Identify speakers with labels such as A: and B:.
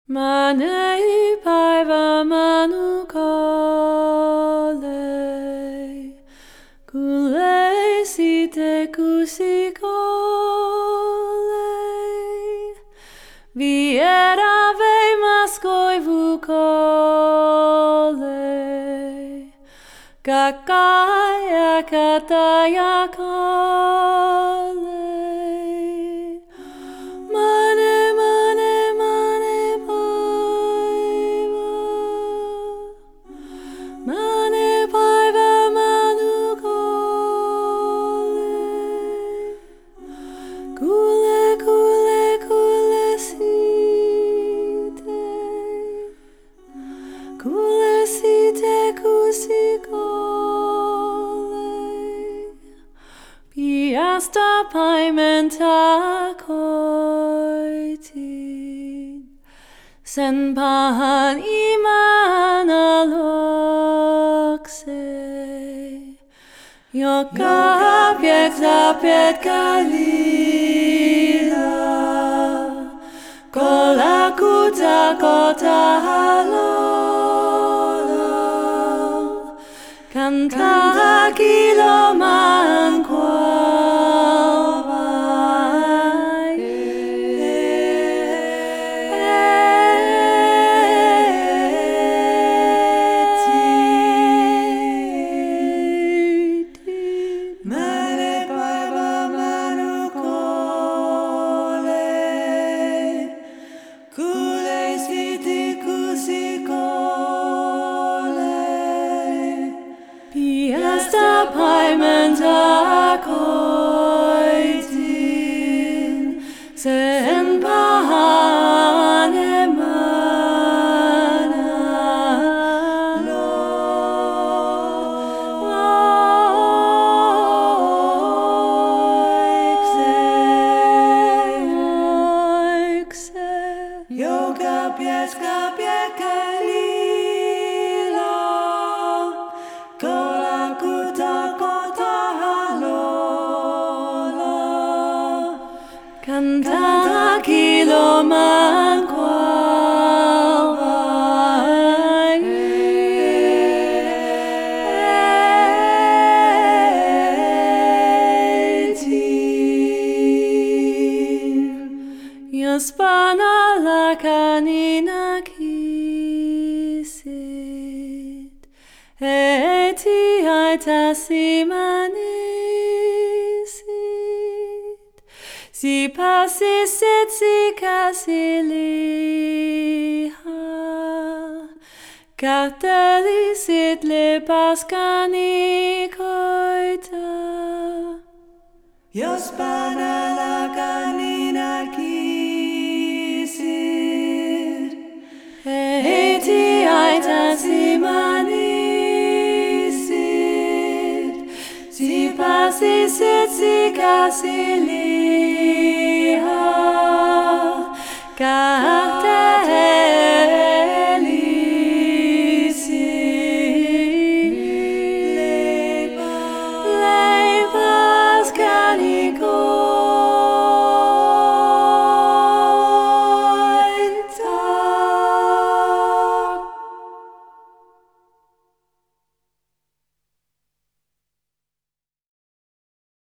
A: Manei paiva manukole, kule site kusikole, viera ve maskoi vukole, kakaya kataya kole. Mane paiva manukole, kule kule kule site kusikole, piasta paimenta koitin, sen pahan iman alokse, joka piet kalila, kola kuta kota halola, kanta kiloman Piasta paimenta koitin, sen pahan emana loikse, joka pieska kalila, kola kuta kota halola, kanta kiloman kualvai. Jos panalla kanina kisit, heti haitasi manisit, si pasisit si käsiliha, kahtelisit lepaskani koita. Jos panalla kanina kisit, heti haitasi manisit, si pasisit si käsiliha.